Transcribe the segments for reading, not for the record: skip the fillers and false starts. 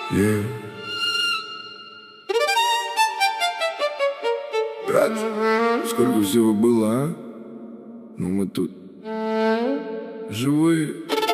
Yeah. Брат, сколько всего было, а? Ну мы тут живые.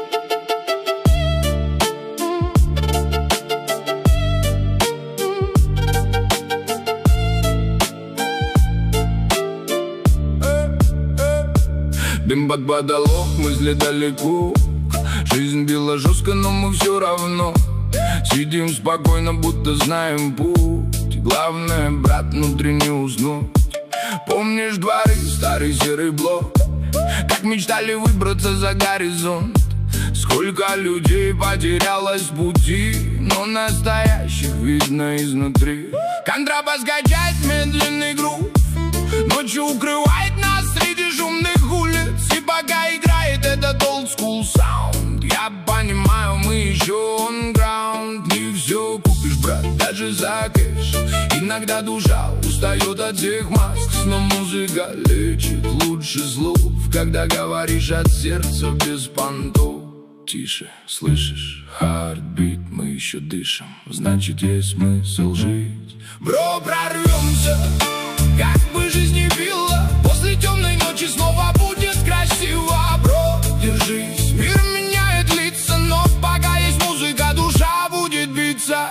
Дым под потолок, мысли далеко. Жизнь била жестко, но мы все равно сидим спокойно, будто знаем путь. Главное, брат, внутри не уснуть. Помнишь дворы, старый серый блок, как мечтали выбраться за горизонт. Сколько людей потерялось в пути, но настоящих видно изнутри. Контрабас качает медленный грув, ночью укрывает нас среди шумных улиц. И пока играет этот old school sound, я понимаю, мы еще on ground. Не все купишь, брат, даже за кэш. Иногда душа устает от всех маск, но музыка лечит лучше слов, когда говоришь от сердца без понтов. Тише, слышишь, heartbeat, мы еще дышим, значит есть смысл жить. Бро, прорвемся, как бы жизнь не била, после темной ночи снова будет красиво. Бро, держись, мир меняет лица, но пока есть музыка, душа будет биться.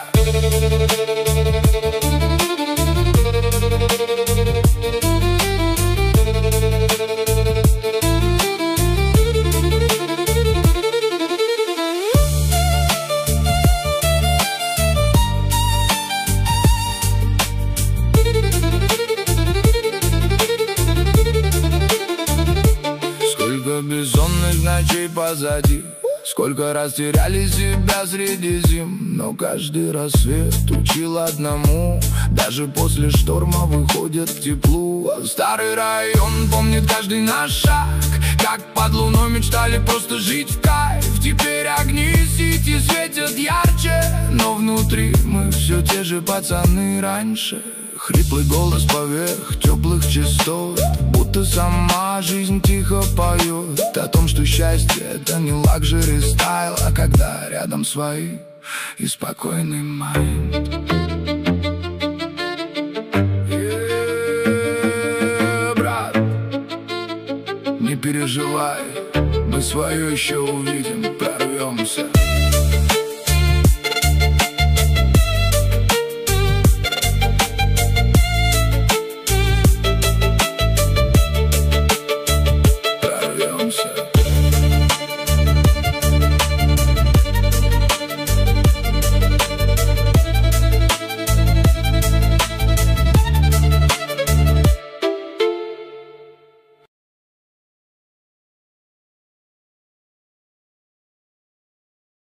Сколько бессонных ночей позади, сколько раз теряли себя среди зим, но каждый рассвет учил одному: даже после шторма выходят к теплу. Старый район помнит каждый наш шаг, как под луной мечтали просто жить в кайф. Теперь огни сети светят ярче, но внутри мы все те же пацаны раньше. Хриплый голос поверх теплых частот, будто сама жизнь тихо поет о том, что счастье — это не лакжери стайл, а когда рядом свои и спокойный майнд. Брат, не переживай, мы свое еще увидим, прорвемся.